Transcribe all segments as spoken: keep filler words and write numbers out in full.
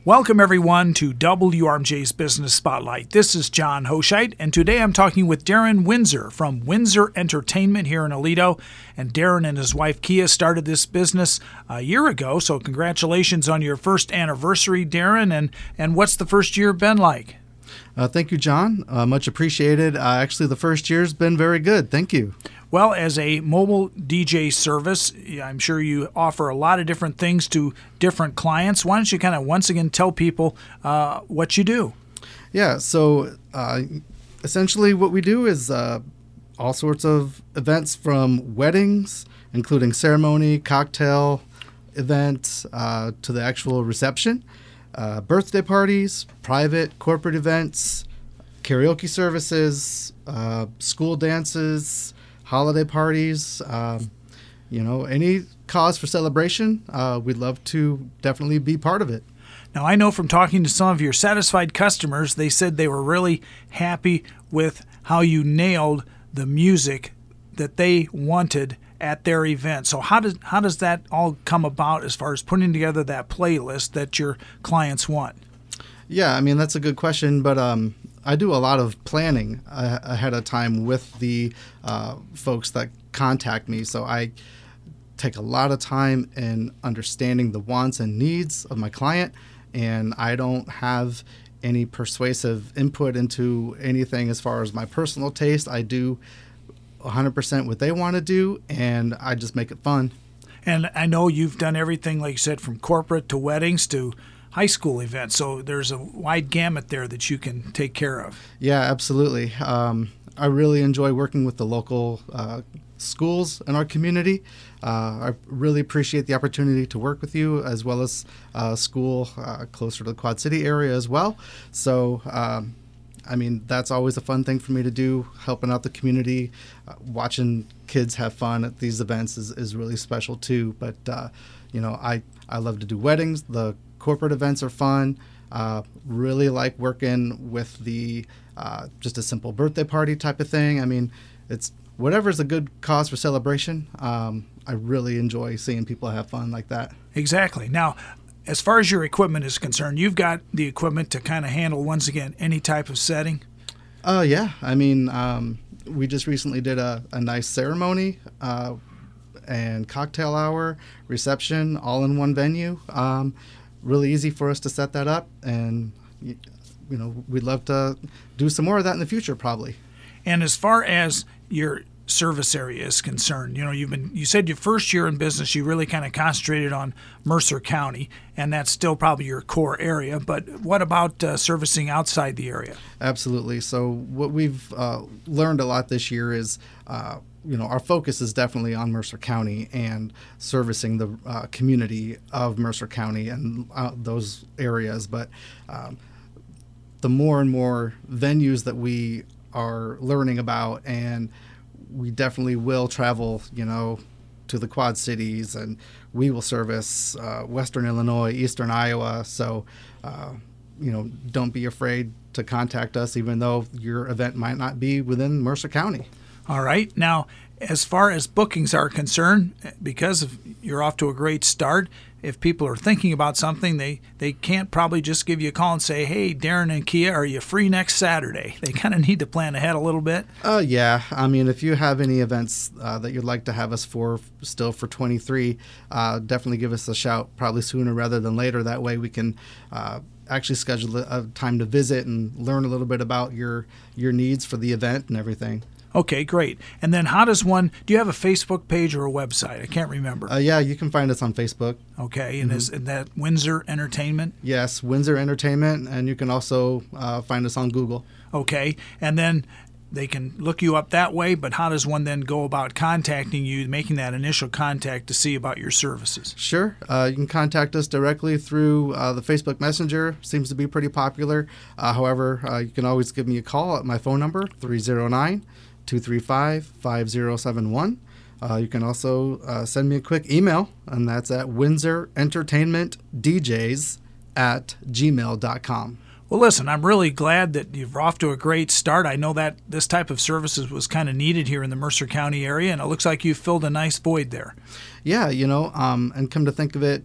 Welcome, everyone, to W R M J's Business Spotlight. This is John Hoshite, and today I'm talking with Darren Windsor from Windsor Entertainment here in Aledo. And Darren and his wife, Kia, started this business a year ago, so congratulations on your first anniversary, Darren. And, and what's the first year been like? Uh, thank you, John. Uh, much appreciated. Uh, actually, the first year's been very good. Thank you. Well, as a mobile D J service, I'm sure you offer a lot of different things to different clients. Why don't you kind of once again tell people uh, what you do? Yeah, so uh, essentially what we do is uh, all sorts of events from weddings, including ceremony, cocktail events, uh, to the actual reception, uh, birthday parties, private, corporate events, karaoke services, uh, school dances, holiday parties, um, you know, any cause for celebration, uh, we'd love to definitely be part of it. Now, I know from talking to some of your satisfied customers, they said they were really happy with how you nailed the music that they wanted at their event. So how does how does that all come about as far as putting together that playlist that your clients want? Yeah, I mean, that's a good question, but um, I do a lot of planning uh, ahead of time with the uh, folks that contact me. So I take a lot of time in understanding the wants and needs of my client, and I don't have any persuasive input into anything as far as my personal taste. I do one hundred percent what they want to do, and I just make it fun. And I know you've done everything, like you said, from corporate to weddings to high school events, so there's a wide gamut there that you can take care of. Yeah, absolutely. Um, I really enjoy working with the local uh, schools in our community. Uh, I really appreciate the opportunity to work with you, as well as a school uh, closer to the Quad City area as well. So, um, I mean, that's always a fun thing for me to do, helping out the community. Uh, watching kids have fun at these events is, is really special too. But, uh, you know, I, I love to do weddings. The corporate events are fun. Uh, really like working with the uh, just a simple birthday party type of thing. I mean, it's whatever's a good cause for celebration. Um, I really enjoy seeing people have fun like that. Exactly. Now, as far as your equipment is concerned, you've got the equipment to kind of handle, once again, any type of setting? Uh, yeah. I mean, um, we just recently did a, a nice ceremony uh, and cocktail hour, reception, all in one venue. Um, really easy for us to set that up, and you know, we'd love to do some more of that in the future, probably. And as far as your service area is concerned, you know, you've been you said your first year in business you really kind of concentrated on Mercer County, and that's still probably your core area, but what about uh, servicing outside the area? Absolutely. So what we've uh, learned a lot this year is uh, you know, our focus is definitely on Mercer County and servicing the uh, community of Mercer County and uh, those areas. But um, the more and more venues that we are learning about, and we definitely will travel, you know, to the Quad Cities, and we will service uh, Western Illinois, Eastern Iowa. So, uh, you know, don't be afraid to contact us, even though your event might not be within Mercer County. All right. Now, as far as bookings are concerned, because of, you're off to a great start, if people are thinking about something, they, they can't probably just give you a call and say, hey, Darren and Kia, are you free next Saturday? They kind of need to plan ahead a little bit. Uh, yeah. I mean, if you have any events uh, that you'd like to have us for still for twenty-three, uh, definitely give us a shout, probably sooner rather than later. That way we can uh, actually schedule a time to visit and learn a little bit about your your needs for the event and everything. Okay, great. And then how does one, do you have a Facebook page or a website? I can't remember. Uh, yeah, you can find us on Facebook. Okay, and Mm-hmm. is that Windsor Entertainment? Yes, Windsor Entertainment, and you can also uh, find us on Google. Okay, and then they can look you up that way, but how does one then go about contacting you, making that initial contact to see about your services? Sure. Uh, you can contact us directly through uh, the Facebook Messenger. Seems to be pretty popular. Uh, however, uh, you can always give me a call at my phone number, three oh nine, two three five, five oh seven one. Uh, you can also uh, send me a quick email, and that's at windsor entertainment d js at gmail dot com. Well, listen, I'm really glad that you're off to a great start. I know that this type of services was kind of needed here in the Mercer County area, and it looks like you filled a nice void there. Yeah, you know, um, and come to think of it,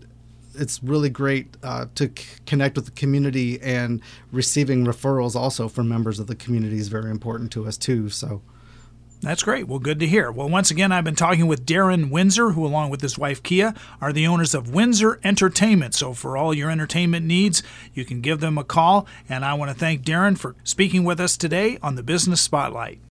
it's really great uh, to c- connect with the community, and receiving referrals also from members of the community is very important to us too. So. That's great. Well, good to hear. Well, once again, I've been talking with Darren Windsor, who, along with his wife, Kia, are the owners of Windsor Entertainment. So for all your entertainment needs, you can give them a call. And I want to thank Darren for speaking with us today on the Business Spotlight.